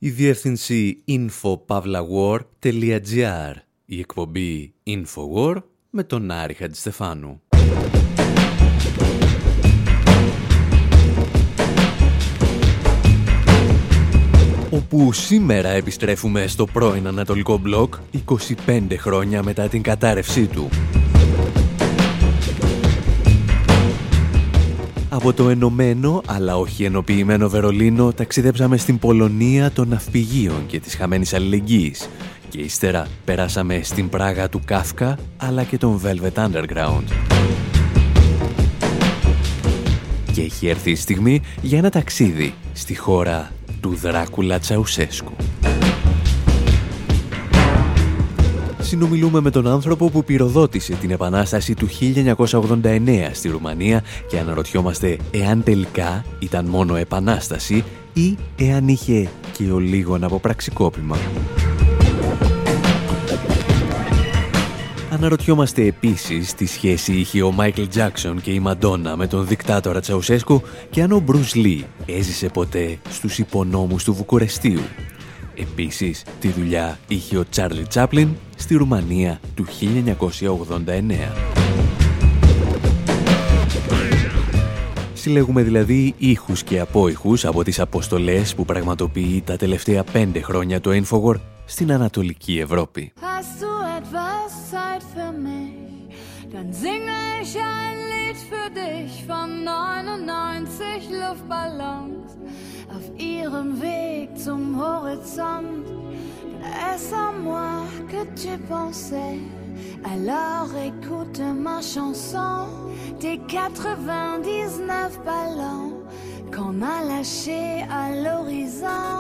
Η διεύθυνση info.pavlawar.gr. Η εκπομπή Infowar με τον Άρη Χατζηστεφάνου. Όπου σήμερα επιστρέφουμε στο πρώην Ανατολικό Μπλοκ 25 χρόνια μετά την κατάρρευσή του. Από το ενωμένο αλλά όχι ενοποιημένο Βερολίνο ταξιδέψαμε στην Πολωνία των ναυπηγείων και της χαμένης αλληλεγγύης και ύστερα περάσαμε στην Πράγα του Κάφκα αλλά και τον Velvet Underground. Και έχει έρθει η στιγμή για ένα ταξίδι στη χώρα του Δράκουλα Τσαουσέσκου. Συνομιλούμε με τον άνθρωπο που πυροδότησε την Επανάσταση του 1989 στη Ρουμανία και αναρωτιόμαστε εάν τελικά ήταν μόνο επανάσταση ή εάν είχε και ο λίγον από πραξικόπημα. Αναρωτιόμαστε επίσης τι σχέση είχε ο Μάικλ Τζάκσον και η Μαντόνα με τον δικτάτορα Τσαουσέσκου και αν ο Μπρους Λι έζησε ποτέ στους υπονόμους του Βουκουρεστίου. Επίσης, τι δουλειά είχε ο Τσάρλι Τσάπλιν στη Ρουμανία του 1989. Συλλέγουμε δηλαδή ήχους και απόϊχους από τις αποστολές που πραγματοποιεί τα τελευταία 5 χρόνια το Infowar στην Ανατολική Ευρώπη. Dann singe ich ein Lied für dich von 99 Luftballons auf ihrem Weg zum Horizont. Est-ce à moi que tu pensais? Alors écoute ma chanson des 99 ballons qu'on a lâchés à l'horizon.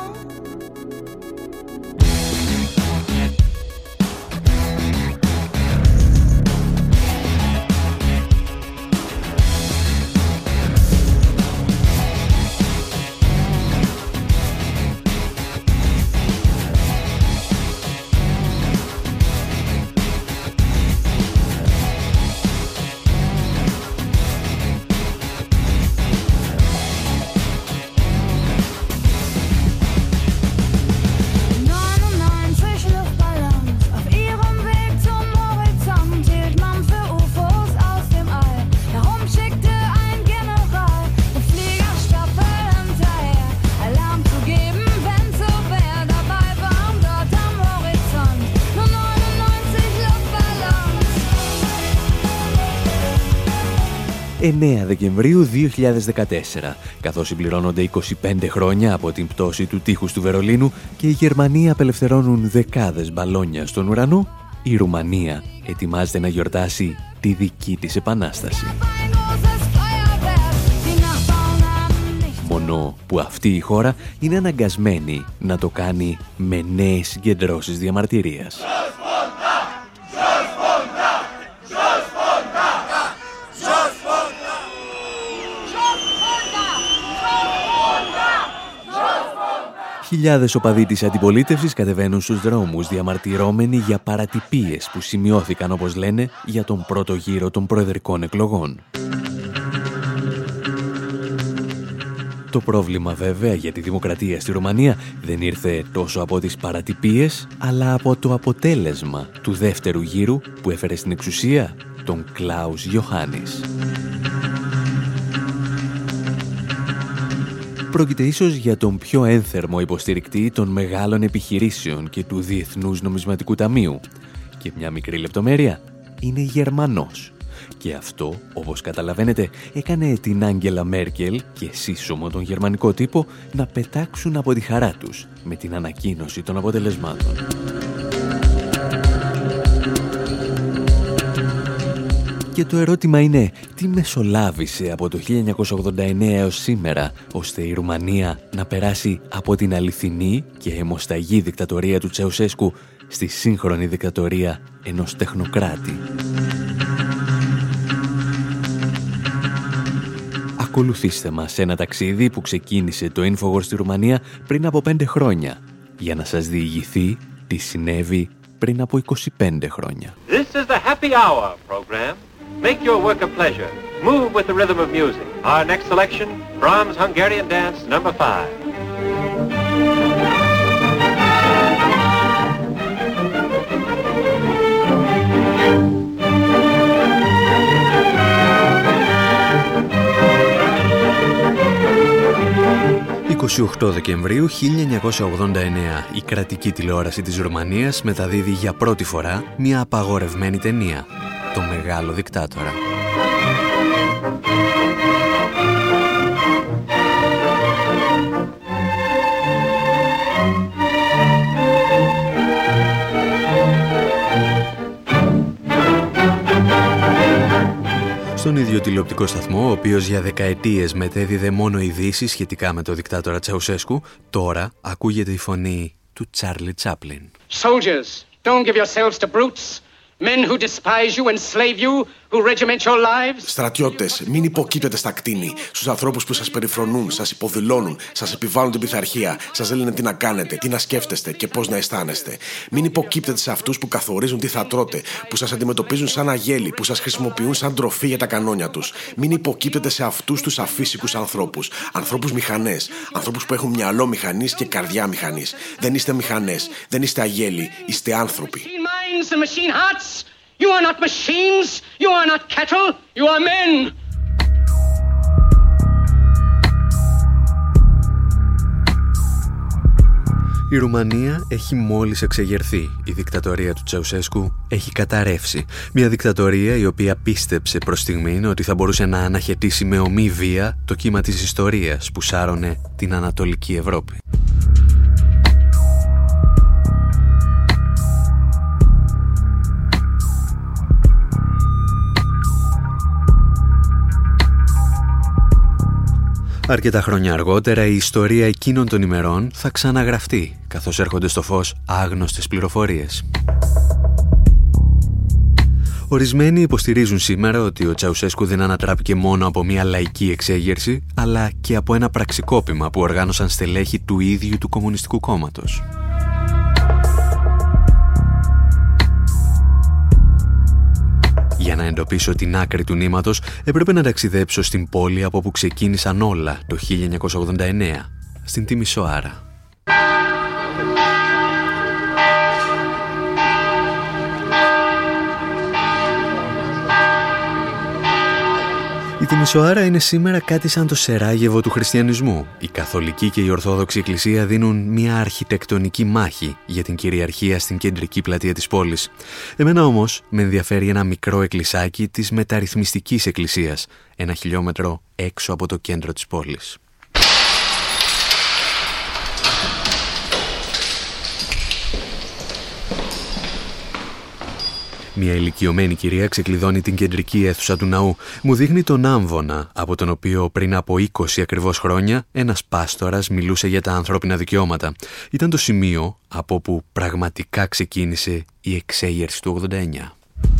Δεκεμβρίου 2014, καθώς συμπληρώνονται 25 χρόνια από την πτώση του τείχους του Βερολίνου και οι Γερμανοί απελευθερώνουν δεκάδες μπαλόνια στον ουρανό, η Ρουμανία ετοιμάζεται να γιορτάσει τη δική της επανάσταση. Μόνο που αυτή η χώρα είναι αναγκασμένη να το κάνει με νέες συγκεντρώσεις διαμαρτυρίας. Χιλιάδες οπαδοί της αντιπολίτευσης κατεβαίνουν στους δρόμους διαμαρτυρώμενοι για παρατυπίες που σημειώθηκαν, όπως λένε, για τον πρώτο γύρο των προεδρικών εκλογών. Το πρόβλημα βέβαια για τη δημοκρατία στη Ρουμανία δεν ήρθε τόσο από τις παρατυπίες, αλλά από το αποτέλεσμα του δεύτερου γύρου που έφερε στην εξουσία τον Κλάους Γιοχάνης. Πρόκειται ίσως για τον πιο ένθερμο υποστηρικτή των μεγάλων επιχειρήσεων και του Διεθνούς Νομισματικού Ταμείου. Και μια μικρή λεπτομέρεια, είναι Γερμανός. Και αυτό, όπως καταλαβαίνετε, έκανε την Άγγελα Μέρκελ και σύσσωμο τον γερμανικό τύπο να πετάξουν από τη χαρά τους με την ανακοίνωση των αποτελεσμάτων. Και το ερώτημα είναι, τι μεσολάβησε από το 1989 έως σήμερα, ώστε η Ρουμανία να περάσει από την αληθινή και αιμοσταγή δικτατορία του Τσαουσέσκου στη σύγχρονη δικτατορία ενός τεχνοκράτη. Ακολουθήστε μας σε ένα ταξίδι που ξεκίνησε το Infowar στη Ρουμανία πριν από 5 χρόνια, για να σας διηγηθεί τι συνέβη πριν από 25 χρόνια. This is the Happy Hour program. Make your work a pleasure. Move with the rhythm of music. Our next selection, Brahms' Hungarian Dance, number 5. 28 Δεκεμβρίου 1989 η κρατική τηλεόραση της Ρουμανίας μεταδίδει για πρώτη φορά μια απαγορευμένη ταινία, «Το Μεγάλο Δικτάτορα». Στον ίδιο τηλεοπτικό σταθμό, ο οποίος για δεκαετίες μετέδιδε μόνο ειδήσεις σχετικά με το δικτάτορα Τσαουσέσκου, τώρα ακούγεται η φωνή του Τσάρλι Τσάπλιν. Soldiers, don't give yourselves to brutes. Men who despise you, enslave you, who regiment your lives. Στρατιώτες, μην υποκείπτετε στα κτίνη, στους ανθρώπους που σας περιφρονούν, σας υποδηλώνουν, σας επιβάλλουν την πειθαρχία, σας λένε τι να κάνετε, τι να σκέφτεστε και πώς να αισθάνεστε. Μην υποκείπτετε σε αυτούς που καθορίζουν τι θα τρώτε, που σας αντιμετωπίζουν σαν αγέλη, που σας χρησιμοποιούν σαν τροφή για τα κανόνια τους. Μην υποκείπτετε σε αυτούς τους αφύσικους ανθρώπους, ανθρώπους μηχανές, ανθρώπους που έχουν μυαλό μηχανής και καρδιά μηχανής. Δεν είστε μηχανές, δεν είστε αγέλη, είστε άνθρωποι. And machine hearts. You are not machines. You are not cattle. You are men. Η Ρουμανία έχει μόλις εξεγερθεί. Η δικτατορία του Τσαουσέσκου έχει καταρρεύσει. Μια δικτατορία η οποία πίστεψε προς στιγμήν ότι θα μπορούσε να αναχαιτήσει με ομή βία το κύμα της ιστορίας που σάρωνε την Ανατολική Ευρώπη. Αρκετά χρόνια αργότερα η ιστορία εκείνων των ημερών θα ξαναγραφτεί, καθώς έρχονται στο φως άγνωστες πληροφορίες. Ορισμένοι υποστηρίζουν σήμερα ότι ο Τσαουσέσκου δεν ανατράπηκε μόνο από μια λαϊκή εξέγερση, αλλά και από ένα πραξικόπημα που οργάνωσαν στελέχη του ίδιου του Κομμουνιστικού Κόμματος. Για να εντοπίσω την άκρη του νήματος, έπρεπε να ταξιδέψω στην πόλη από όπου ξεκίνησαν όλα το 1989, στην Τιμισοάρα. Η Τιμισοάρα είναι σήμερα κάτι σαν το Σεράγεβο του χριστιανισμού. Η Καθολική και η Ορθόδοξη Εκκλησία δίνουν μια αρχιτεκτονική μάχη για την κυριαρχία στην κεντρική πλατεία της πόλης. Εμένα όμως με ενδιαφέρει ένα μικρό εκκλησάκι της μεταρρυθμιστικής εκκλησίας, 1 χιλιόμετρο έξω από το κέντρο της πόλης. Μια ηλικιωμένη κυρία ξεκλειδώνει την κεντρική αίθουσα του ναού. Μου δείχνει τον άμβονα, από τον οποίο πριν από 20 ακριβώς χρόνια ένας πάστορας μιλούσε για τα ανθρώπινα δικαιώματα. Ήταν το σημείο από όπου πραγματικά ξεκίνησε η εξέγερση του 89.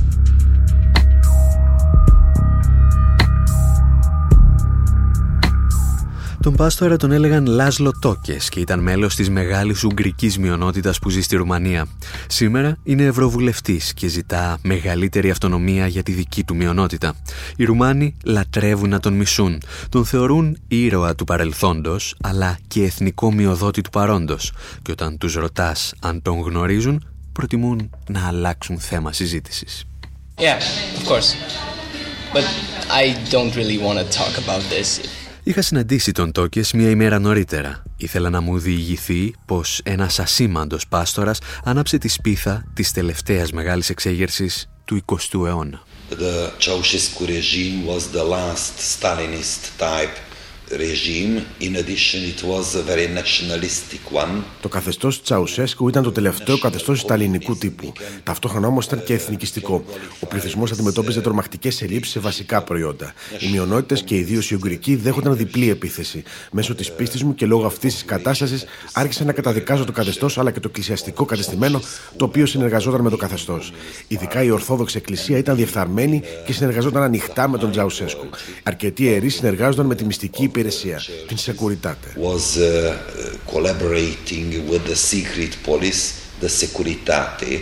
Τον πάστορα τον έλεγαν Λάσλο Τόκες και ήταν μέλος της μεγάλης ουγγρικής μειονότητας που ζει στη Ρουμανία. Σήμερα είναι ευρωβουλευτής και ζητά μεγαλύτερη αυτονομία για τη δική του μειονότητα. Οι Ρουμάνοι λατρεύουν να τον μισούν. Τον θεωρούν ήρωα του παρελθόντος, αλλά και εθνικό μειοδότη του παρόντος. Και όταν τους ρωτάς αν τον γνωρίζουν, προτιμούν να αλλάξουν θέμα συζήτησης. Yeah, of course. But I don't really want to talk about this. Είχα συναντήσει τον Τόκες μια ημέρα νωρίτερα. Ήθελα να μου διηγηθεί πως ένας ασήμαντος πάστορας άναψε τη σπίθα της τελευταίας μεγάλης εξέγερσης του 20ου αιώνα. The Ceausescu regime was the last Stalinist type regime. In addition, it was a very nationalistic one. Το καθεστώς Τσαουσέσκου ήταν το τελευταίο καθεστώς σταλινικού τύπου. Ταυτόχρονα όμως ήταν και εθνικιστικό. Ο πληθυσμός αντιμετώπιζε τρομακτικές ελλείψεις σε βασικά προϊόντα. Οι μειονότητες και ιδίως οι Ουγγρικοί δέχονταν διπλή επίθεση. Μέσω της πίστης μου και λόγω αυτής της κατάστασης άρχισα να καταδικάζω το καθεστώς αλλά και το εκκλησιαστικό κατεστημένο το οποίο συνεργαζόταν με το καθεστώς. Ειδικά η Ορθόδοξη Εκκλησία ήταν διεφθαρμένη και συνεργαζόταν ανοιχτά με τον Τσαουσέσκου. Αρκετοί ιερείς συνεργάζονταν με τη μυστική υπηρεσία, την Securitate. Was collaborating with the secret police, the Securitate.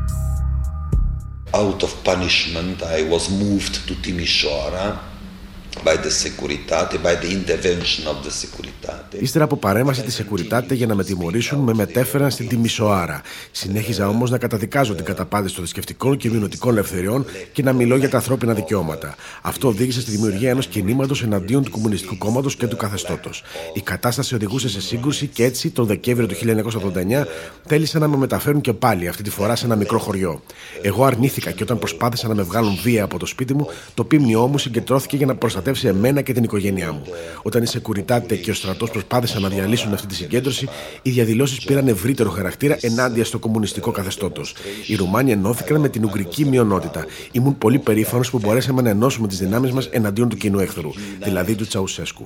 Out of punishment, I was moved to Timișoara by the Securitate, by the intervention of the Securitate. Ύστερα από παρέμβαση της Securitate για να με τιμωρήσουν, με μετέφεραν στην Τιμισοάρα. Συνέχιζα όμως να καταδικάζω την καταπάτηση των θρησκευτικών και μειονοτικών ελευθεριών και να μιλώ για τα ανθρώπινα δικαιώματα. Αυτό οδήγησε στη δημιουργία ενός κινήματος εναντίον του Κομμουνιστικού Κόμματος και του καθεστώτος. Η κατάσταση οδηγούσε σε σύγκρουση και έτσι τον Δεκέμβριο του 1989 θέλησαν να με μεταφέρουν και πάλι, αυτή τη φορά σε ένα μικρό χωριό. Εγώ αρνήθηκα και όταν προσπάθησαν να με βγάλουν βία από το σπίτι μου, το ποίμνιό μου συγκεντρώθηκε για να προστατεύσει εμένα και την οικογένειά μου. Όταν η Securitate και ο στρατός προσπάθησαν να διαλύσουν αυτή τη συγκέντρωση, οι διαδηλώσεις πήραν ευρύτερο χαρακτήρα ενάντια στο κομμουνιστικό καθεστώτος. Οι Ρουμάνοι ενώθηκαν με την ουγγρική μειονότητα. Ήμουν πολύ περήφανος που μπορέσαμε να ενώσουμε τις δυνάμεις μας εναντίον του κοινού εχθρού, δηλαδή του Τσαουσέσκου.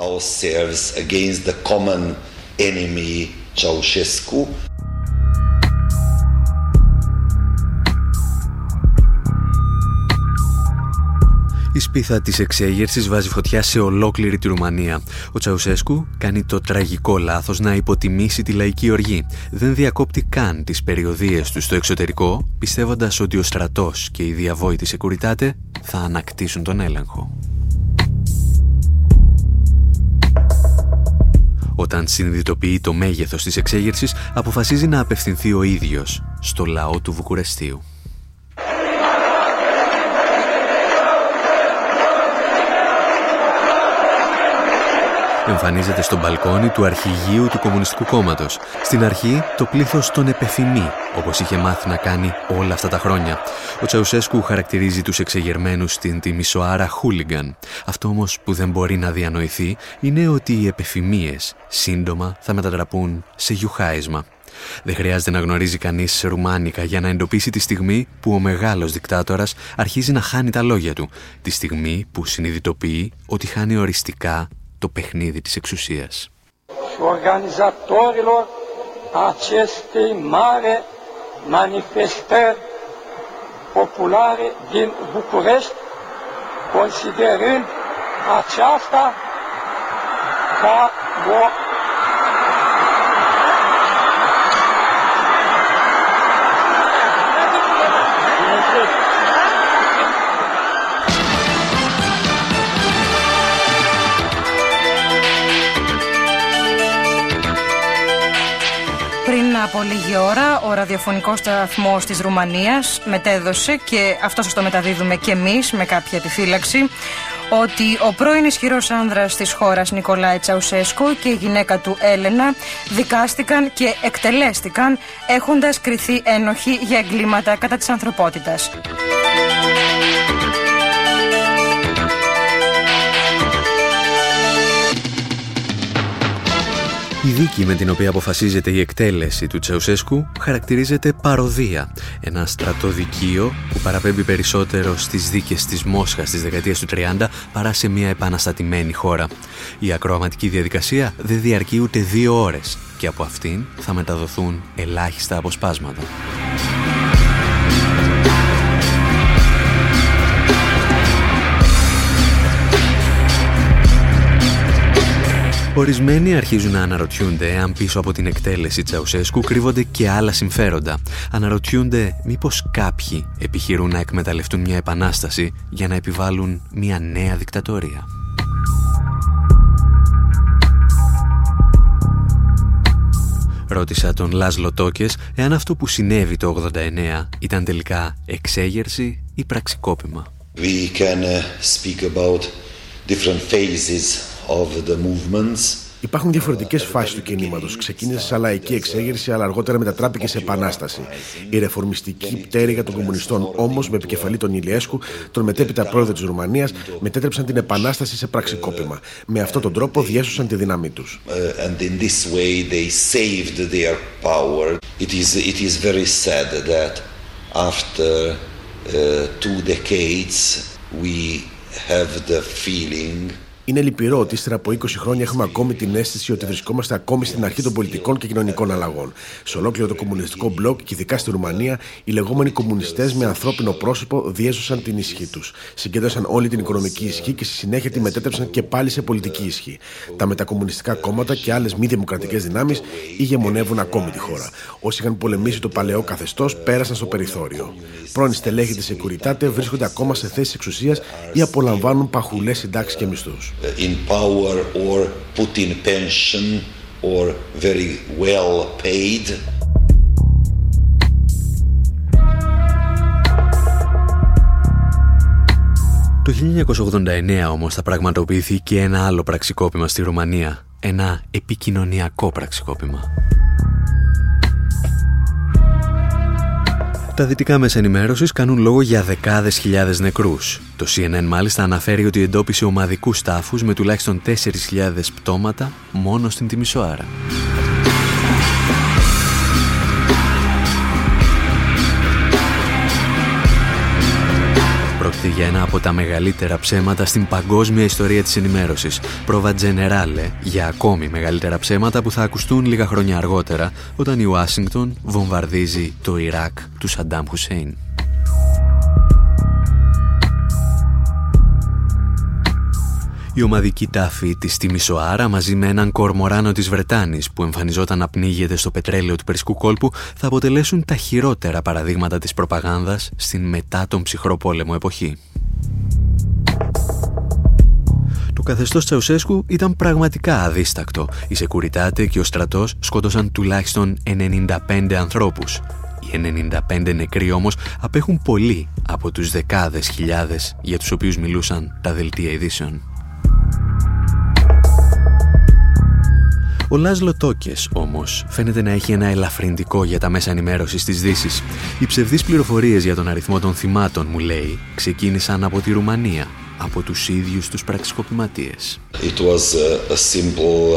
Η σπίθα της εξέγερσης βάζει φωτιά σε ολόκληρη τη Ρουμανία. Ο Τσαουσέσκου κάνει το τραγικό λάθος να υποτιμήσει τη λαϊκή οργή. Δεν διακόπτει καν τις περιοδίες του στο εξωτερικό, πιστεύοντας ότι ο στρατός και η διαβόητη Securitate θα ανακτήσουν τον έλεγχο. Όταν συνειδητοποιεί το μέγεθος της εξέγερσης, αποφασίζει να απευθυνθεί ο ίδιος στο λαό του Βουκουρεστίου. Εμφανίζεται στο μπαλκόνι του αρχηγείου του Κομμουνιστικού Κόμματος. Στην αρχή το πλήθος τον επεφημεί, όπως είχε μάθει να κάνει όλα αυτά τα χρόνια. Ο Τσαουσέσκου χαρακτηρίζει τους εξεγερμένους στην Τιμισοάρα χούλιγκαν. Αυτό όμως που δεν μπορεί να διανοηθεί είναι ότι οι επεφημίες σύντομα θα μετατραπούν σε γιουχάισμα. Δεν χρειάζεται να γνωρίζει κανείς ρουμάνικα για να εντοπίσει τη στιγμή που ο μεγάλος δικτάτορας αρχίζει να χάνει τα λόγια του. Τη στιγμή που συνειδητοποιεί ότι χάνει οριστικά το παιχνίδι της εξουσίας. Organizatorilor acestei mari manifestări populare din București, considerând aceasta ca o Πριν από λίγη ώρα, ο ραδιοφωνικός σταθμός της Ρουμανίας μετέδωσε, και αυτό σας το μεταδίδουμε και εμείς με κάποια επιφύλαξη, ότι ο πρώην ισχυρός άνδρας της χώρας Νικολάη Τσαουσέσκου και η γυναίκα του Έλενα δικάστηκαν και εκτελέστηκαν έχοντας κριθεί ένοχοι για εγκλήματα κατά της ανθρωπότητας. Η δίκη με την οποία αποφασίζεται η εκτέλεση του Τσαουσέσκου χαρακτηρίζεται παροδία. Ένα στρατοδικείο που παραπέμπει περισσότερο στις δίκες της Μόσχας της δεκαετίας του 30 παρά σε μια επαναστατημένη χώρα. Η ακροαματική διαδικασία δεν διαρκεί ούτε 2 ώρες και από αυτήν θα μεταδοθούν ελάχιστα αποσπάσματα. Ορισμένοι αρχίζουν να αναρωτιούνται αν πίσω από την εκτέλεση Τσαουσέσκου κρύβονται και άλλα συμφέροντα. Αναρωτιούνται μήπως κάποιοι επιχειρούν να εκμεταλλευτούν μια επανάσταση για να επιβάλλουν μια νέα δικτατορία. Ρώτησα τον Λάσλο Τόκες εάν αυτό που συνέβη το 89 ήταν τελικά εξέγερση ή πραξικόπημα. We can speak about different phases of the movements. Υπάρχουν διαφορετικές φάσεις του κινήματος. Ξεκίνησε σαν λαϊκή εξέγερση, αλλά αργότερα μετατράπηκε σε επανάσταση. Η ρεφορμιστική πτέρυγα των κομμουνιστών όμως, με επικεφαλή τον Ηλιέσκου, τον μετέπειτα πρόεδρο της Ρουμανίας, μετέτρεψαν την επανάσταση σε πραξικόπημα. Με αυτόν τον τρόπο διέσωσαν τη δύναμή τους. And in this way they saved their power. It is very sad that after 2 decades we have the feeling Είναι λυπηρό ότι ύστερα από 20 χρόνια έχουμε ακόμη την αίσθηση ότι βρισκόμαστε ακόμη στην αρχή των πολιτικών και κοινωνικών αλλαγών. Σε ολόκληρο το κομμουνιστικό μπλοκ και ειδικά στη Ρουμανία, οι λεγόμενοι κομμουνιστές με ανθρώπινο πρόσωπο διέσωσαν την ισχύ τους. Συγκέντρωσαν όλη την οικονομική ισχύ και στη συνέχεια τη μετέτρεψαν και πάλι σε πολιτική ισχύ. Τα μετακομμουνιστικά κόμματα και άλλες μη δημοκρατικές δυνάμεις ηγεμονεύουν ακόμη τη χώρα. Όσοι είχαν πολεμήσει το παλαιό καθεστώς πέρασαν στο περιθώριο. Πρώην στελέχοι της Securitate βρίσκονται ακόμα σε θέσεις εξουσίας ή απολαμβάνουν παχουλές συντάξεις και μισθούς. In power or put in pension or very well paid. Το 1989 όμως θα πραγματοποιηθεί και ένα άλλο πραξικόπημα στη Ρουμανία. Ένα επικοινωνιακό πραξικόπημα. Τα δυτικά μέσα ενημέρωσης κάνουν λόγο για δεκάδες χιλιάδες νεκρούς. Το CNN μάλιστα αναφέρει ότι εντόπισε ομαδικούς τάφους με τουλάχιστον 4.000 πτώματα μόνο στην Τιμισοάρα. Πρόκειται για ένα από τα μεγαλύτερα ψέματα στην παγκόσμια ιστορία της ενημέρωσης. Prova generale για ακόμη μεγαλύτερα ψέματα που θα ακουστούν λίγα χρόνια αργότερα όταν η Ουάσιγκτον βομβαρδίζει το Ιράκ του Σαντάμ Χουσέιν. Η ομαδική τάφη της Τιμισοάρα μαζί με έναν κορμοράνο της Βρετάνης που εμφανιζόταν να πνίγεται στο πετρέλαιο του Περσικού κόλπου θα αποτελέσουν τα χειρότερα παραδείγματα της προπαγάνδας στην μετά τον ψυχρό πόλεμο εποχή. Το καθεστώς Τσαουσέσκου ήταν πραγματικά αδίστακτο. Η Securitate και ο στρατός σκότωσαν τουλάχιστον 95 ανθρώπους. Οι 95 νεκροί όμως απέχουν πολύ από τους δεκάδες χιλιάδες για τους οποίους μιλούσαν τα δελτία ειδήσεων. Ο Λάζλο Τόκες όμως φαίνεται να έχει ένα ελαφρυντικό για τα μέσα ενημέρωσης της Δύσης. Οι ψευδείς πληροφορίες για τον αριθμό των θυμάτων, μου λέει, ξεκίνησαν από τη Ρουμανία, από τους ίδιους τους πραξικοπηματίες. It was a simple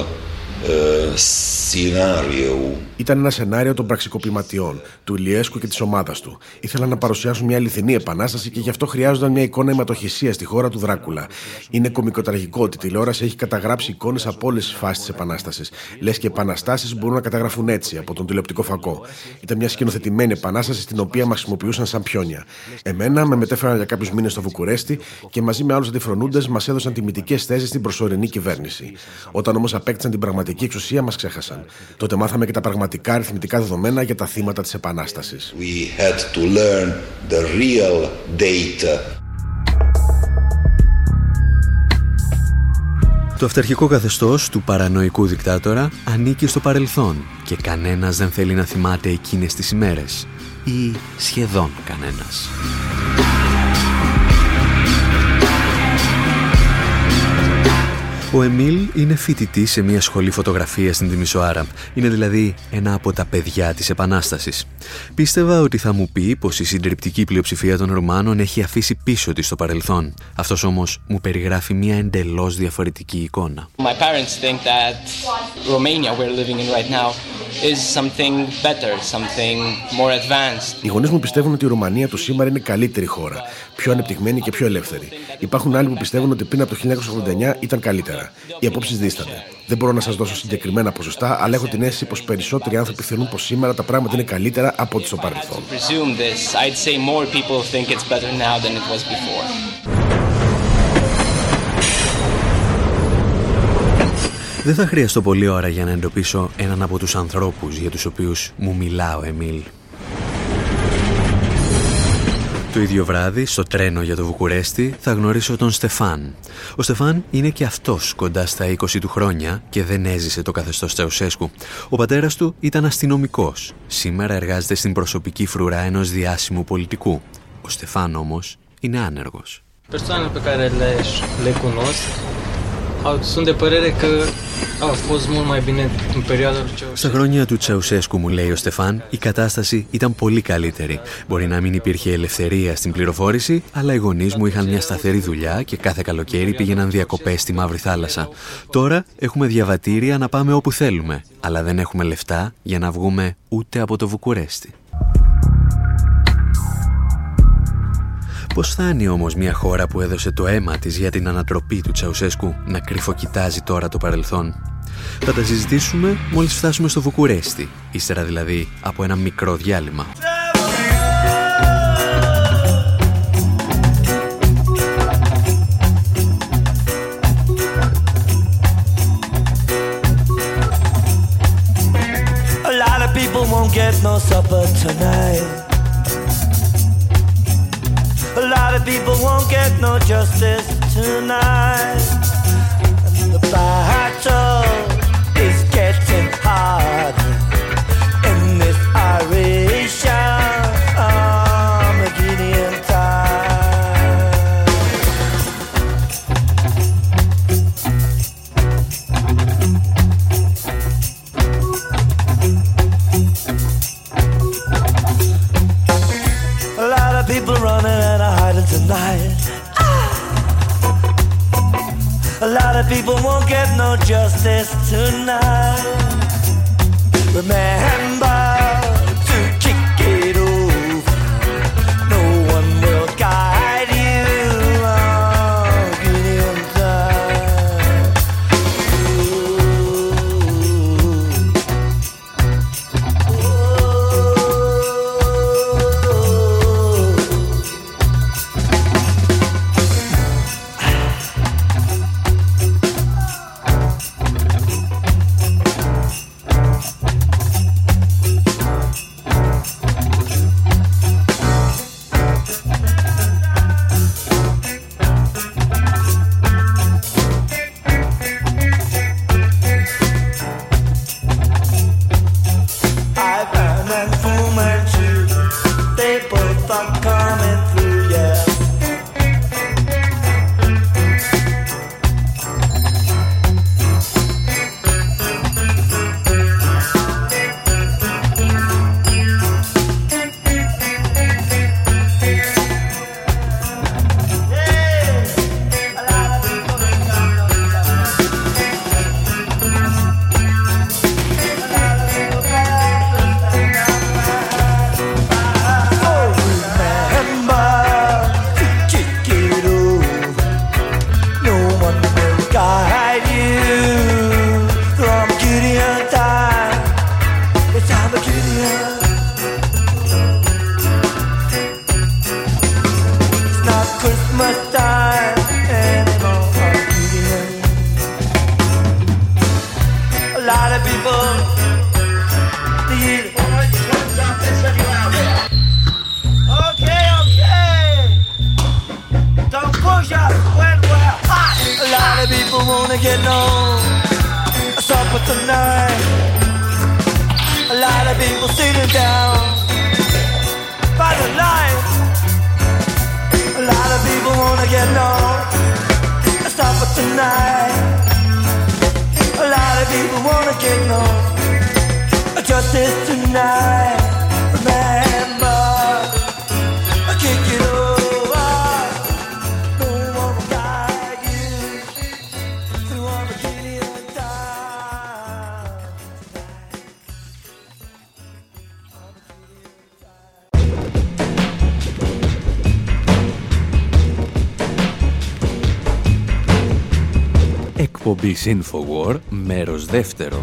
scenario. Ήταν ένα σενάριο των πραξικοπηματιών, του Ηλιέσκου και της ομάδας του. Ήθελαν να παρουσιάσουν μια αληθινή επανάσταση και γι' αυτό χρειάζονταν μια εικόνα αιματοχυσίας στη χώρα του Δράκουλα. Είναι κωμικοτραγικό ότι η τηλεόραση έχει καταγράψει εικόνες από όλες τις φάσεις της επανάστασης. Λες και επαναστάσεις μπορούν να καταγραφούν έτσι, από τον τηλεοπτικό φακό. Ήταν μια σκηνοθετημένη επανάσταση στην οποία μας χρησιμοποιούσαν σαν πιόνια. Εμένα με μετέφεραν για κάποιους μήνες στο Βουκουρέστι και μαζί με άλλους αντιφρονούντες μας έδωσαν τιμητικές θέσεις στην προσωρινή κυβέρνηση. Όταν όμως απέκτησαν την πραγματική εξουσία, μας ξέχασαν. Τότε μάθαμε και τα πραγματικά αριθμητικά δεδομένα για τα θύματα της επανάστασης. We had to learn the real data. Το αυταρχικό καθεστώς του παρανοϊκού δικτάτορα ανήκει στο παρελθόν και κανένας δεν θέλει να θυμάται εκείνες τις ημέρες. Ή σχεδόν κανένας. Ο Εμίλ είναι φοιτητής σε μια σχολή φωτογραφίας στην Τιμισοάρα. Είναι δηλαδή ένα από τα παιδιά της Επανάστασης. Πίστευα ότι θα μου πει πως η συντριπτική πλειοψηφία των Ρουμάνων έχει αφήσει πίσω της το παρελθόν. Αυτός όμως μου περιγράφει μια εντελώς διαφορετική εικόνα. My parents think that Romania we're living in right now is something better, something more advanced. Οι γονείς μου πιστεύουν ότι η Ρουμανία του σήμερα είναι καλύτερη χώρα, πιο ανεπτυγμένη και πιο ελεύθερη. Υπάρχουν άλλοι που πιστεύουν ότι πριν από το 1989 ήταν καλύτερα. Οι απόψεις δίστανται. Δεν μπορώ να σας δώσω συγκεκριμένα ποσοστά, αλλά έχω την αίσθηση πως περισσότεροι άνθρωποι θεωρούν πως σήμερα τα πράγματα είναι καλύτερα από ό,τι στο παρελθόν. Δεν θα χρειαστώ πολλή ώρα για να εντοπίσω έναν από τους ανθρώπους για τους οποίους μου μιλά ο Εμίλ. Το ίδιο βράδυ, στο τρένο για το Βουκουρέστι, θα γνωρίσω τον Στεφάν. Ο Στεφάν είναι και αυτός κοντά στα 20 του χρόνια και δεν έζησε το καθεστώς Τσαουσέσκου. Ο πατέρας του ήταν αστυνομικός. Σήμερα εργάζεται στην προσωπική φρουρά ενός διάσημου πολιτικού. Ο Στεφάν όμως είναι άνεργος. Στα χρόνια του Τσαουσέσκου, μου λέει ο Στεφάν, η κατάσταση ήταν πολύ καλύτερη. Μπορεί να μην υπήρχε ελευθερία στην πληροφόρηση, αλλά οι γονείς μου είχαν μια σταθερή δουλειά και κάθε καλοκαίρι πήγαιναν διακοπές στη Μαύρη Θάλασσα. Τώρα έχουμε διαβατήρια να πάμε όπου θέλουμε, αλλά δεν έχουμε λεφτά για να βγούμε ούτε από το Βουκουρέστι. Πώς φτάνει όμως μια χώρα που έδωσε το αίμα της για την ανατροπή του Τσαουσέσκου να κρυφοκοιτάζει τώρα το παρελθόν? Θα τα συζητήσουμε μόλις φτάσουμε στο Βουκουρέστι, ύστερα δηλαδή από ένα μικρό διάλειμμα. People won't get no supper tonight. A lot of people won't get no justice tonight. And the battle is getting harder in this Irish Armageddon time. People running and hiding tonight. A lot of people won't get no justice tonight. Remember to kick it over. No one will guide you in time. Εκπομπής Infowar, μέρος δεύτερο,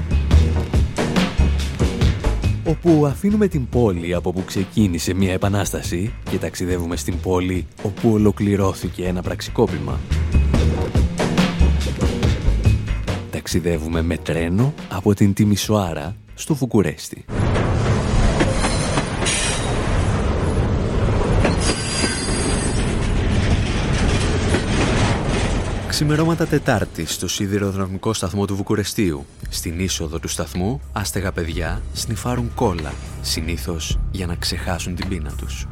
όπου αφήνουμε την πόλη από που ξεκίνησε μια επανάσταση και ταξιδεύουμε στην πόλη όπου ολοκληρώθηκε ένα πραξικόπημα. Ταξιδεύουμε με τρένο από την Τιμισοάρα στο Βουκουρέστι. Ξημερώματα Τετάρτης στο σιδηροδρομικό σταθμό του Βουκουρεστίου. Στην είσοδο του σταθμού, άστεγα παιδιά σνιφάρουν κόλλα, συνήθως για να ξεχάσουν την πείνα τους.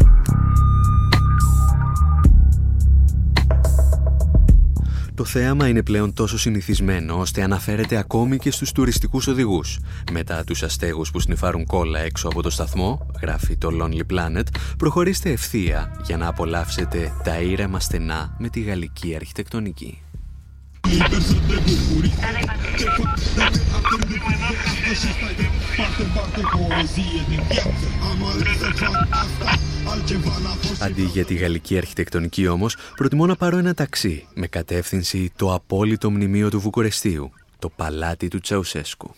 Το θέαμα είναι πλέον τόσο συνηθισμένο ώστε αναφέρεται ακόμη και στους τουριστικούς οδηγούς. Μετά τους αστέγους που σνιφάρουν κόλλα έξω από το σταθμό, γράφει το Lonely Planet, προχωρήστε ευθεία για να απολαύσετε τα ήρεμα στενά με τη γαλλική αρχιτεκτονική. Αντί για τη γαλλική αρχιτεκτονική όμως, προτιμώ να πάρω ένα ταξί με κατεύθυνση το απόλυτο μνημείο του Βουκουρεστίου, το παλάτι του Τσαουσέσκου.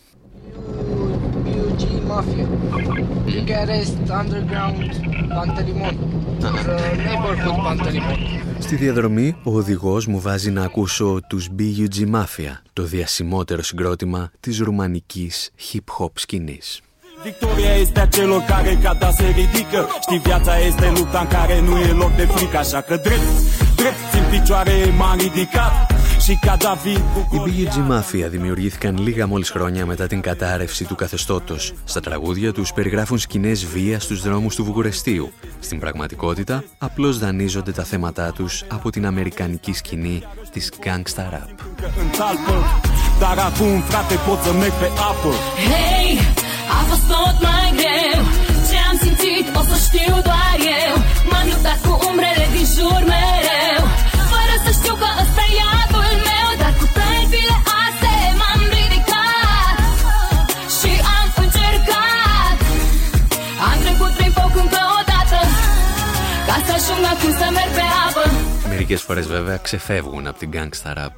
Στη διαδρομή, ο οδηγός μου βάζει να ακούσω τους BUG Mafia, το διασημότερο συγκρότημα της ρουμανικής hip-hop σκηνής. Victoria este a celor care gata se ridică. Știi, viața este lupta în care nu e loc de frică. Așa că drept în picioare m-am ridicat. Οι BUG Mafia δημιουργήθηκαν λίγα μόλις χρόνια μετά την κατάρρευση του καθεστώτος. Στα τραγούδια τους περιγράφουν σκηνές βίας στους δρόμους του Βουκουρεστίου. Στην πραγματικότητα, απλώς δανείζονται τα θέματά τους από την αμερικανική σκηνή της gangsta rap. A fost tot mai greu, ce-am simțit o să știu doar eu. M-am luptat cu umbrele din jur mereu, fără să știu că ăsta e iadul meu. Dar cu plăpile aste m-am ridicat și am încercat. Am trecut prin foc încă o dată, ca să ajung acum să merg pe apă. Μερικές φορές βέβαια ξεφεύγουν από την gangsta rap.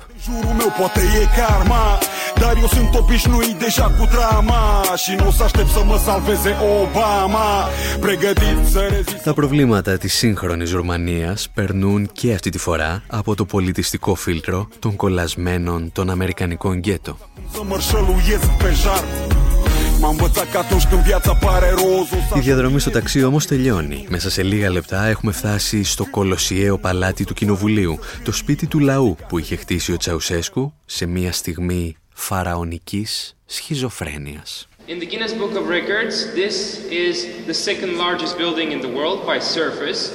Τα προβλήματα της σύγχρονης Ρουμανίας περνούν και αυτή τη φορά από το πολιτιστικό φίλτρο των κολλασμένων των αμερικανικών γκέτο. Η διαδρομή στο ταξί όμως τελειώνει. Μέσα σε λίγα λεπτά έχουμε φτάσει στο κολοσιαίο παλάτι του Κοινοβουλίου, το σπίτι του λαού που είχε χτίσει ο Τσαουσέσκου σε μια στιγμή φαραωνικής σχιζοφρένειας. In the Guinness Book of Records, this is the second largest building in the world by surface.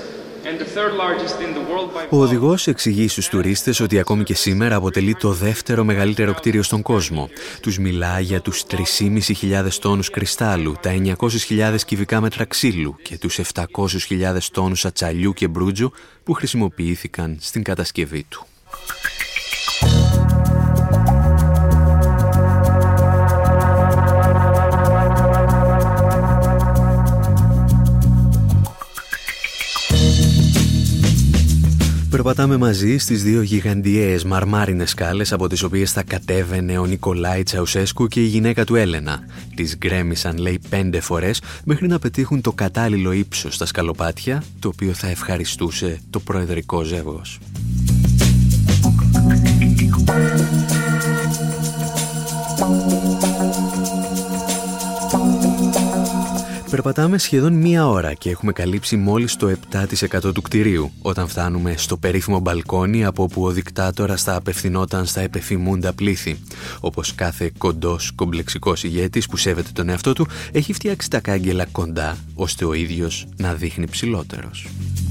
Ο οδηγός εξηγεί στους τουρίστες ότι ακόμη και σήμερα αποτελεί το δεύτερο μεγαλύτερο κτίριο στον κόσμο. Τους μιλά για τους 3.500 τόνους κρυστάλλου, τα 900.000 κυβικά μέτρα ξύλου και τους 700.000 τόνους ατσαλιού και μπρούτζου που χρησιμοποιήθηκαν στην κατασκευή του. Περπατάμε μαζί στις δύο γιγαντιαίες μαρμάρινες σκάλες από τις οποίες θα κατέβαινε ο Νικολάη Τσαουσέσκου και η γυναίκα του Έλενα. Τις γκρέμισαν, λέει, 5 φορές μέχρι να πετύχουν το κατάλληλο ύψος στα σκαλοπάτια, το οποίο θα ευχαριστούσε το προεδρικό ζεύγος. Περπατάμε σχεδόν μία ώρα και έχουμε καλύψει μόλις το 7% του κτηρίου, όταν φτάνουμε στο περίφημο μπαλκόνι από όπου ο δικτάτορας θα απευθυνόταν στα επεφημούντα πλήθη. Όπως κάθε κοντός κομπλεξικός ηγέτης που σέβεται τον εαυτό του, έχει φτιάξει τα κάγκελα κοντά, ώστε ο ίδιος να δείχνει ψηλότερος.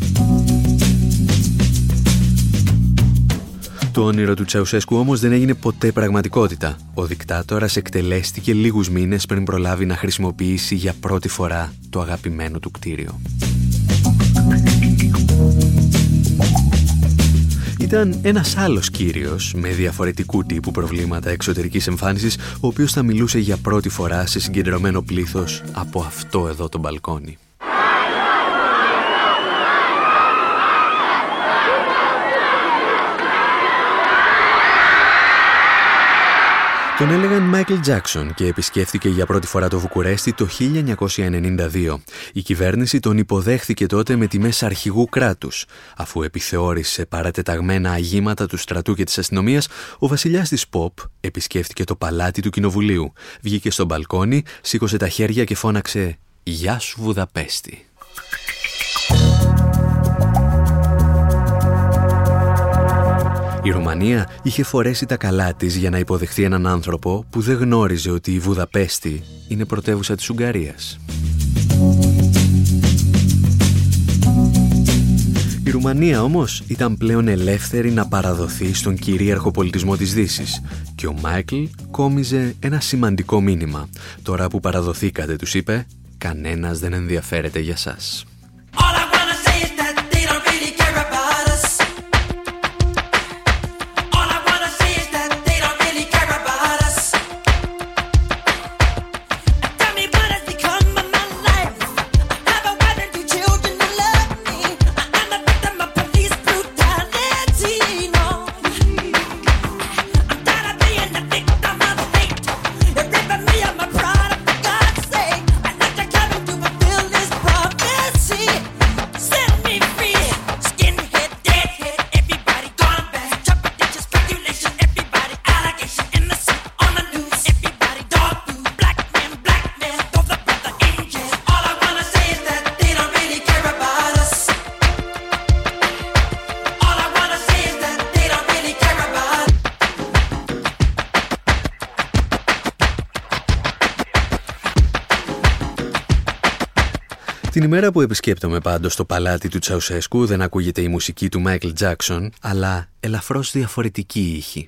Το όνειρο του Τσαουσέσκου όμως δεν έγινε ποτέ πραγματικότητα. Ο δικτάτορας εκτελέστηκε λίγους μήνες πριν προλάβει να χρησιμοποιήσει για πρώτη φορά το αγαπημένο του κτίριο. Ήταν ένας άλλος κύριος με διαφορετικού τύπου προβλήματα εξωτερικής εμφάνισης, ο οποίος θα μιλούσε για πρώτη φορά σε συγκεντρωμένο πλήθος από αυτό εδώ το μπαλκόνι. Τον έλεγαν Μάικλ Τζάκσον και επισκέφθηκε για πρώτη φορά το Βουκουρέστι το 1992. Η κυβέρνηση τον υποδέχθηκε τότε με τιμές αρχηγού κράτους. Αφού επιθεώρησε παρατεταγμένα αγήματα του στρατού και της αστυνομίας, ο βασιλιάς της Ποπ επισκέφθηκε το παλάτι του Κοινοβουλίου. Βγήκε στο μπαλκόνι, σήκωσε τα χέρια και φώναξε «Γεια σου Βουδαπέστη». Η Ρουμανία είχε φορέσει τα καλά της για να υποδεχθεί έναν άνθρωπο που δεν γνώριζε ότι η Βουδαπέστη είναι πρωτεύουσα της Ουγγαρίας. Η Ρουμανία όμως ήταν πλέον ελεύθερη να παραδοθεί στον κυρίαρχο πολιτισμό της Δύσης και ο Μάικλ κόμιζε ένα σημαντικό μήνυμα. Τώρα που παραδοθήκατε, τους είπε, κανένας δεν ενδιαφέρεται για σας. Love Την ημέρα που επισκέπτομαι πάντως το παλάτι του Τσαουσέσκου δεν ακούγεται η μουσική του Μάικλ Τζάκσον, αλλά ελαφρώς διαφορετική ήχη.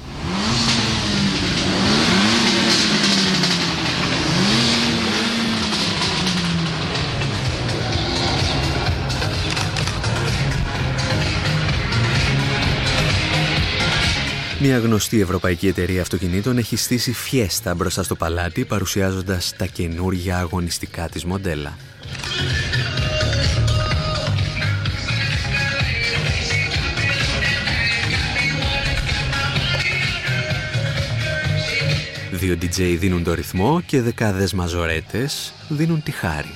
Μια γνωστή ευρωπαϊκή εταιρεία αυτοκινήτων έχει στήσει φιέστα μπροστά στο παλάτι, παρουσιάζοντας τα καινούργια αγωνιστικά της μοντέλα. Δύο DJ δίνουν το ρυθμό και δεκάδες μαζορέτες δίνουν τη χάρη.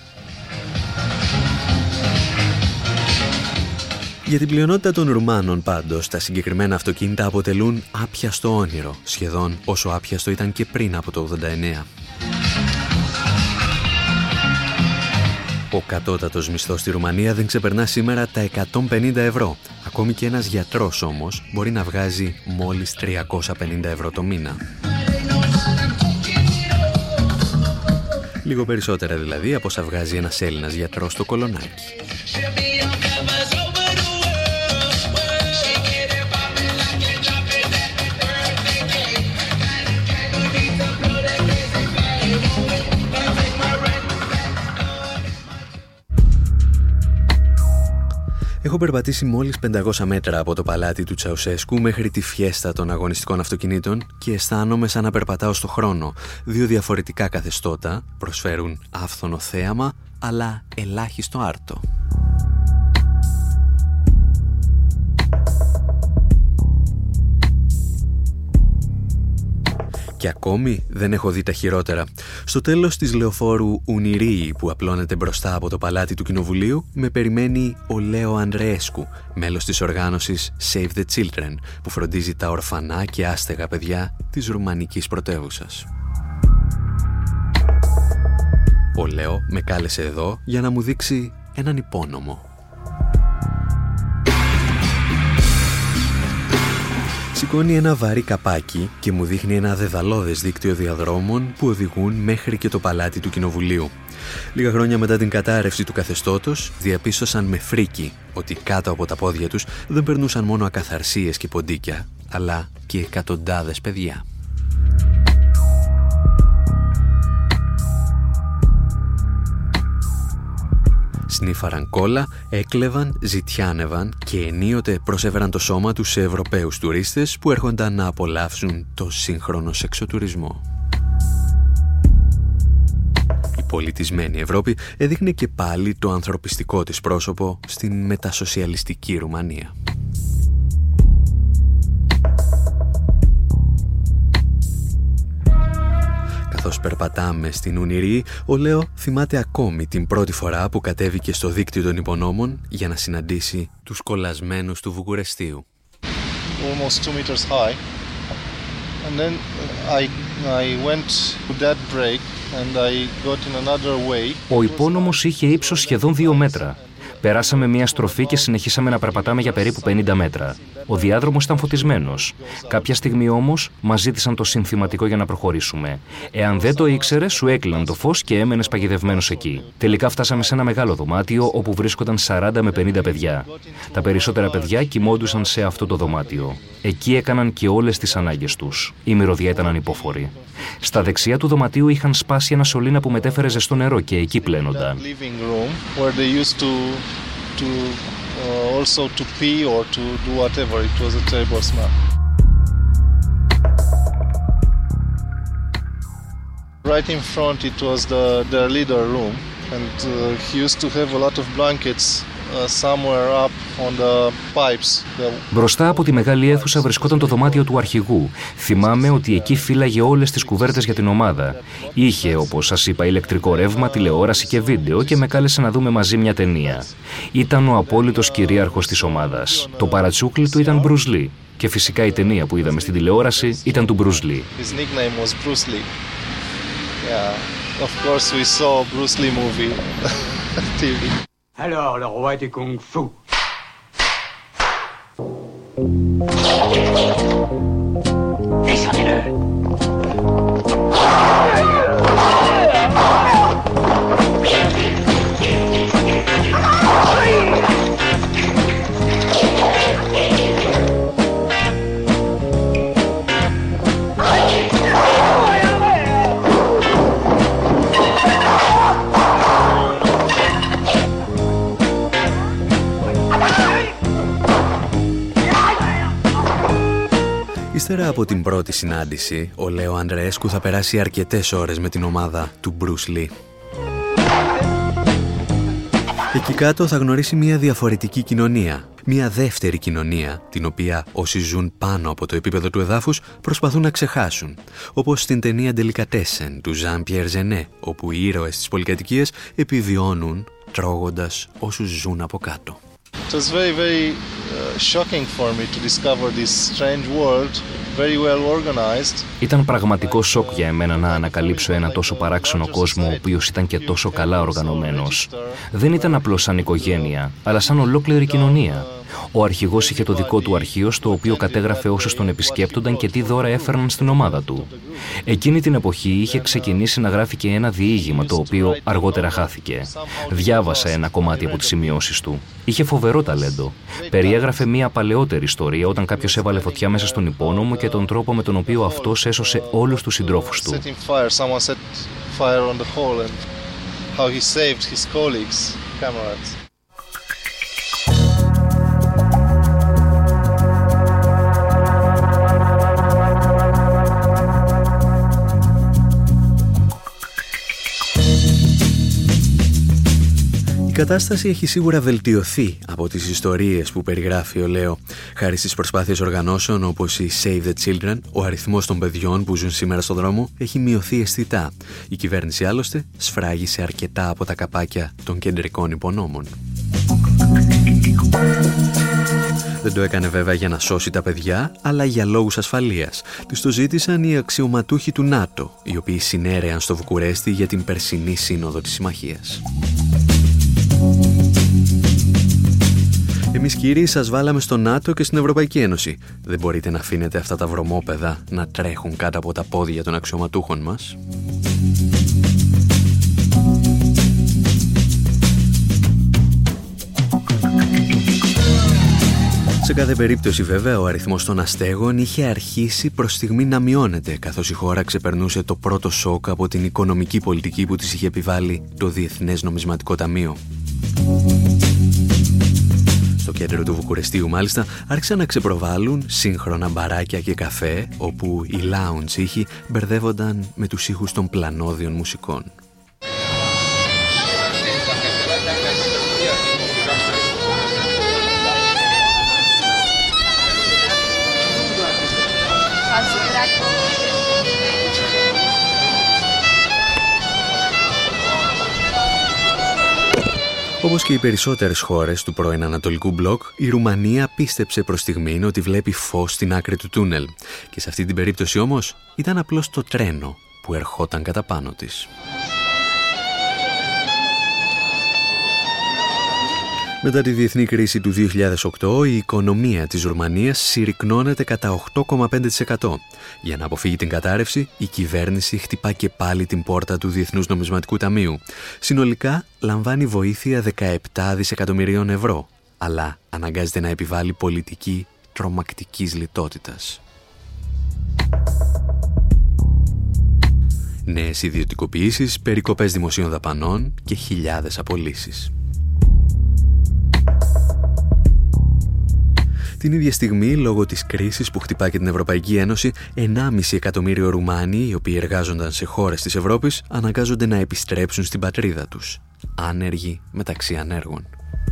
Για την πλειονότητα των Ρουμάνων πάντως, τα συγκεκριμένα αυτοκίνητα αποτελούν άπιαστο όνειρο, σχεδόν όσο άπιαστο ήταν και πριν από το 89. Ο κατώτατος μισθός στη Ρουμανία δεν ξεπερνά σήμερα τα 150 ευρώ. Ακόμη και ένας γιατρός όμως μπορεί να βγάζει μόλις 350 ευρώ το μήνα. Λίγο περισσότερα δηλαδή από όσα βγάζει ένας Έλληνας γιατρός στο Κολονάκι. Έχω περπατήσει μόλις 500 μέτρα από το παλάτι του Τσαουσέσκου μέχρι τη φιέστα των αγωνιστικών αυτοκινήτων και αισθάνομαι σαν να περπατάω στο χρόνο. Δύο διαφορετικά καθεστώτα προσφέρουν άφθονο θέαμα, αλλά ελάχιστο άρτο. Και ακόμη δεν έχω δει τα χειρότερα. Στο τέλος της λεωφόρου Ουνιρή που απλώνεται μπροστά από το παλάτι του Κοινοβουλίου με περιμένει ο Λέο Ανδρέσκου, μέλος της οργάνωσης Save the Children, που φροντίζει τα ορφανά και άστεγα παιδιά της ρουμανικής πρωτεύουσας. Ο Λέο με κάλεσε εδώ για να μου δείξει έναν υπόνομο. Σηκώνει ένα βαρύ καπάκι και μου δείχνει ένα δεδαλώδες δίκτυο διαδρόμων που οδηγούν μέχρι και το παλάτι του Κοινοβουλίου. Λίγα χρόνια μετά την κατάρρευση του καθεστώτος, διαπίστωσαν με φρίκι ότι κάτω από τα πόδια τους δεν περνούσαν μόνο ακαθαρσίες και ποντίκια, αλλά και εκατοντάδες παιδιά. Σνίφαραν κόλλα, έκλεβαν, ζητιάνευαν και ενίοτε προσέφεραν το σώμα τους σε Ευρωπαίους τουρίστες που έρχονταν να απολαύσουν το σύγχρονο σεξοτουρισμό. Η πολιτισμένη Ευρώπη έδειχνε και πάλι το ανθρωπιστικό της πρόσωπο στην μετασοσιαλιστική Ρουμανία. Καθώς περπατάμε στην Ουνιρή, ο Λέο θυμάται ακόμη την πρώτη φορά που κατέβηκε στο δίκτυο των υπονόμων για να συναντήσει τους κολλασμένους του Βουκουρεστίου. Almost 2 meters high. And then I went to that break and I got in another way. Ο υπόνομος είχε ύψος σχεδόν 2 μέτρα. Περάσαμε μια στροφή και συνεχίσαμε να περπατάμε για περίπου 50 μέτρα. Ο διάδρομος ήταν φωτισμένος. Κάποια στιγμή όμως μας ζήτησαν το συνθηματικό για να προχωρήσουμε. Εάν δεν το ήξερες, σου έκλειναν το φως και έμενες παγιδευμένος εκεί. Τελικά φτάσαμε σε ένα μεγάλο δωμάτιο όπου βρίσκονταν 40 με 50 παιδιά. Τα περισσότερα παιδιά κοιμόντουσαν σε αυτό το δωμάτιο. Εκεί έκαναν και όλες τις ανάγκες τους. Η μυρωδιά ήταν ανυπόφορη. Στα δεξιά του δωματίου είχαν σπάσει ένα σωλήνα που μετέφερε ζεστό νερό και εκεί πλένονταν. Also to pee or to do whatever. It was a terrible smell. Right in front it was the leader room and he used to have a lot of blankets somewhere up on the pipes. Μπροστά από τη μεγάλη αίθουσα βρισκόταν το δωμάτιο του αρχηγού. Θυμάμαι ότι εκεί φύλαγε όλες τις κουβέρτες για την ομάδα. Είχε, όπως σας είπα, ηλεκτρικό ρεύμα, τηλεόραση και βίντεο και με κάλεσε να δούμε μαζί μια ταινία. Ήταν ο απόλυτος κυρίαρχος της ομάδας. Το παρατσούκλι του ήταν Bruce Lee. Και φυσικά η ταινία που είδαμε στην τηλεόραση ήταν του Bruce Lee. His nickname was Bruce Lee. Yeah, of course we saw Bruce Lee movie TV. Alors, le roi du Kung Fu. Descendez-le. Ύστερα από την πρώτη συνάντηση, ο Λέο Ανδρεέσκου θα περάσει αρκετές ώρες με την ομάδα του Bruce Lee. Εκεί κάτω θα γνωρίσει μια διαφορετική κοινωνία, μια δεύτερη κοινωνία, την οποία όσοι ζουν πάνω από το επίπεδο του εδάφους προσπαθούν να ξεχάσουν, όπως στην ταινία Delicatessen του Jean-Pierre Jeunet, όπου οι ήρωες της πολυκατοικίας επιβιώνουν τρώγοντας όσους ζουν από κάτω. It was very, very shocking for me to discover this strange world, very well organized. Ήταν πραγματικό σοκ για εμένα να ανακαλύψω ένα τόσο παράξενο κόσμο, ο οποίος ήταν και τόσο καλά οργανωμένος. Δεν ήταν απλώς σαν οικογένεια, αλλά σαν ολόκληρη κοινωνία. Ο αρχηγός είχε το δικό του αρχείο, στο οποίο κατέγραφε όσους τον επισκέπτονταν και τι δώρα έφερναν στην ομάδα του. Εκείνη την εποχή είχε ξεκινήσει να γράφει και ένα διήγημα, το οποίο αργότερα χάθηκε. Διάβασα ένα κομμάτι από τις σημειώσεις του. Είχε φοβερό ταλέντο. Περιέγραφε μια παλαιότερη ιστορία, όταν κάποιος έβαλε φωτιά μέσα στον υπόνομο και τον τρόπο με τον οποίο αυτός έσωσε όλους τους συντρόφους του. Η κατάσταση έχει σίγουρα βελτιωθεί από τις ιστορίες που περιγράφει ο Λέο. Χάρη στις προσπάθειες οργανώσεων όπως η Save the Children, ο αριθμός των παιδιών που ζουν σήμερα στον δρόμο έχει μειωθεί αισθητά. Η κυβέρνηση άλλωστε σφράγισε αρκετά από τα καπάκια των κεντρικών υπονόμων. Δεν το έκανε βέβαια για να σώσει τα παιδιά, αλλά για λόγους ασφαλείας. Τους το ζήτησαν οι αξιωματούχοι του ΝΑΤΟ, οι οποίοι συνέρεαν στο Βουκουρέστι για την περσινή σύνοδο της συμμαχίας. Εμείς κύριοι σας βάλαμε στο ΝΑΤΟ και στην Ευρωπαϊκή Ένωση. Δεν μπορείτε να αφήνετε αυτά τα βρωμόπεδα να τρέχουν κάτω από τα πόδια των αξιωματούχων μας. Σε κάθε περίπτωση βέβαια ο αριθμός των αστέγων είχε αρχίσει προς στιγμή να μειώνεται, καθώς η χώρα ξεπερνούσε το πρώτο σοκ από την οικονομική πολιτική που της είχε επιβάλει το Διεθνές Νομισματικό Ταμείο. Στο κέντρο του Βουκουρεστίου μάλιστα άρχισαν να ξεπροβάλλουν σύγχρονα μπαράκια και καφέ, όπου οι lounge ήχοι μπερδεύονταν με τους ήχους των πλανόδιων μουσικών. Όπως και οι περισσότερες χώρες του πρώην Ανατολικού Μπλοκ, η Ρουμανία πίστεψε προς στιγμήν ότι βλέπει φως στην άκρη του τούνελ. Και σε αυτή την περίπτωση όμως ήταν απλώς το τρένο που ερχόταν κατά πάνω της. Μετά τη διεθνή κρίση του 2008, η οικονομία της Ρουμανίας συρρικνώνεται κατά 8,5%. Για να αποφύγει την κατάρρευση, η κυβέρνηση χτυπά και πάλι την πόρτα του Διεθνούς Νομισματικού Ταμείου. Συνολικά λαμβάνει βοήθεια 17 δισεκατομμυρίων ευρώ, αλλά αναγκάζεται να επιβάλλει πολιτική τρομακτικής λιτότητας. Νέες ιδιωτικοποιήσεις, περικοπές δημοσίων δαπανών και χιλιάδες απολύσεις. Την ίδια στιγμή, λόγω της κρίσης που χτυπά και την Ευρωπαϊκή Ένωση, 1,5 εκατομμύριο Ρουμάνοι, οι οποίοι εργάζονταν σε χώρες της Ευρώπης, αναγκάζονται να επιστρέψουν στην πατρίδα τους, άνεργοι μεταξύ ανέργων.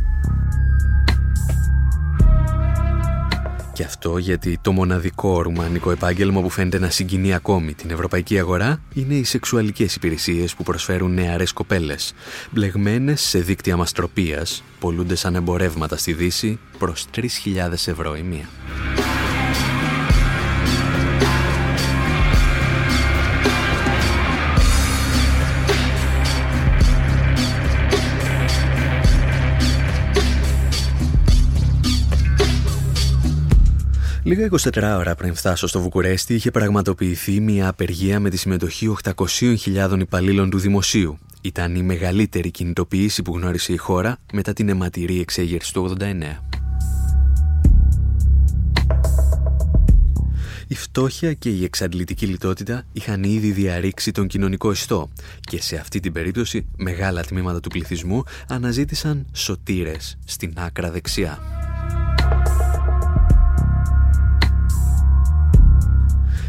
Και αυτό γιατί το μοναδικό ρουμανικό επάγγελμα που φαίνεται να συγκινεί ακόμη την ευρωπαϊκή αγορά είναι οι σεξουαλικές υπηρεσίες που προσφέρουν νεαρές κοπέλες. Μπλεγμένες σε δίκτυα μαστροπίας, πωλούνται σαν εμπορεύματα στη Δύση προς 3.000 ευρώ η μία. Λίγα 24 ώρα πριν φτάσω στο Βουκουρέστι είχε πραγματοποιηθεί μια απεργία με τη συμμετοχή 800.000 υπαλλήλων του δημοσίου. Ήταν η μεγαλύτερη κινητοποίηση που γνώρισε η χώρα μετά την αιματηρή εξέγερση του 89. Η φτώχεια και η εξαντλητική λιτότητα είχαν ήδη διαρρήξει τον κοινωνικό ιστό και σε αυτή την περίπτωση μεγάλα τμήματα του πληθυσμού αναζήτησαν σωτήρες στην άκρα δεξιά.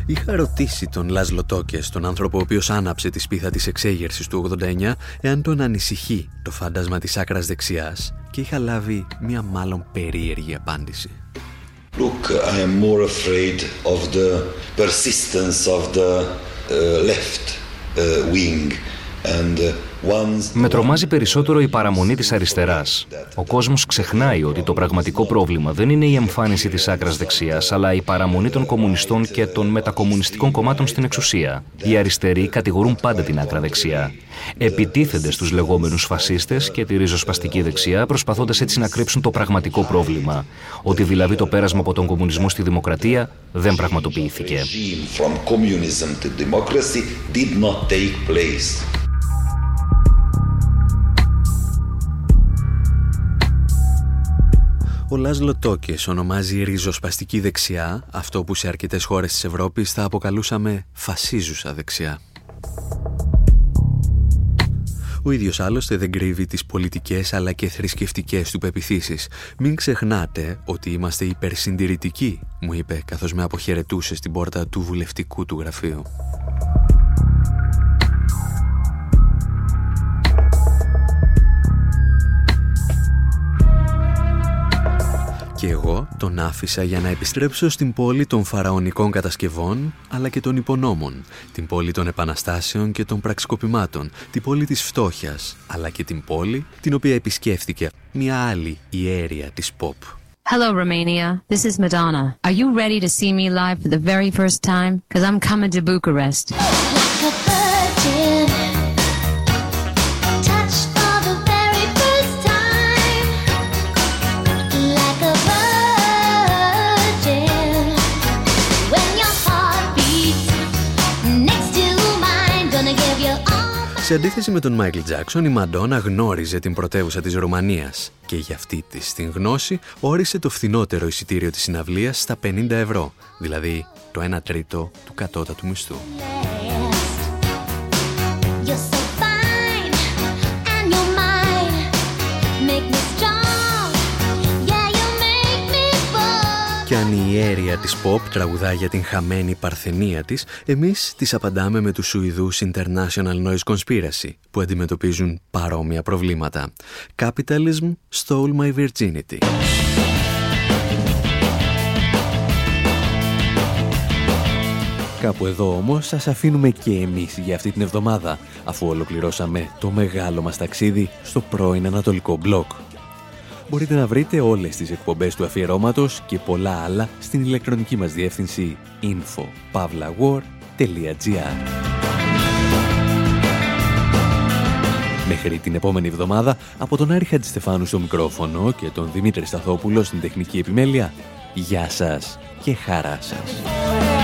Είχα ρωτήσει τον Λάσλο Τόκες, τον άνθρωπο ο οποίος άναψε τη σπίθα της εξέγερσης του 89, εάν τον ανησυχεί το φάντασμα της άκρας δεξιάς, και είχα λάβει μια μάλλον περίεργη απάντηση. Look, I am more afraid of the persistence of the left wing and Με τρομάζει περισσότερο η παραμονή της αριστεράς. Ο κόσμος ξεχνάει ότι το πραγματικό πρόβλημα δεν είναι η εμφάνιση της άκρας δεξιάς, αλλά η παραμονή των κομμουνιστών και των μετακομμουνιστικών κομμάτων στην εξουσία. Οι αριστεροί κατηγορούν πάντα την άκρα δεξιά. Επιτίθενται στους λεγόμενους φασίστες και τη ριζοσπαστική δεξιά, προσπαθώντας έτσι να κρύψουν το πραγματικό πρόβλημα. Ότι δηλαδή το πέρασμα από τον κομμουνισμό στη δημοκρατία δεν πραγματοποιήθηκε. Ο Λάσλο Τόκες ονομάζει ριζοσπαστική δεξιά αυτό που σε αρκετές χώρες της Ευρώπης θα αποκαλούσαμε φασίζουσα δεξιά. Ο ίδιος άλλωστε δεν κρύβει τις πολιτικές αλλά και θρησκευτικές του πεποιθήσεις. «Μην ξεχνάτε ότι είμαστε υπερσυντηρητικοί», μου είπε καθώς με αποχαιρετούσε στην πόρτα του βουλευτικού του γραφείου. Και εγώ τον άφησα για να επιστρέψω στην πόλη των φαραωνικών κατασκευών, αλλά και των υπονόμων, την πόλη των επαναστάσεων και των πραξικοπημάτων, την πόλη της φτώχειας, αλλά και την πόλη την οποία επισκέφθηκε μια άλλη ιέρεια της pop. Hello, Romania. This is Madonna. Are you ready to see me live for the very first time? Because I'm coming to Bucharest. Σε αντίθεση με τον Μάικλ Τζάκσον, η Μαντόνα γνώριζε την πρωτεύουσα της Ρουμανίας και για αυτή της την γνώση όρισε το φθηνότερο εισιτήριο της συναυλίας στα 50 ευρώ, δηλαδή το 1/3 του κατώτατου μισθού. Και αν η ιέρεια της pop τραγουδά για την χαμένη παρθενία της, εμείς τις απαντάμε με τους Σουηδούς International Noise Conspiracy, που αντιμετωπίζουν παρόμοια προβλήματα. Capitalism stole my virginity. Κάπου εδώ όμως σας αφήνουμε και εμείς για αυτή την εβδομάδα, αφού ολοκληρώσαμε το μεγάλο μας ταξίδι στο πρώην Ανατολικό Μπλοκ. Μπορείτε να βρείτε όλες τις εκπομπές του αφιερώματος και πολλά άλλα στην ηλεκτρονική μας διεύθυνση info@war.gr. Μέχρι την επόμενη εβδομάδα, από τον Άρη Χατζηστεφάνου στο μικρόφωνο και τον Δημήτρη Σταθόπουλο στην τεχνική επιμέλεια, γεια σας και χαρά σας.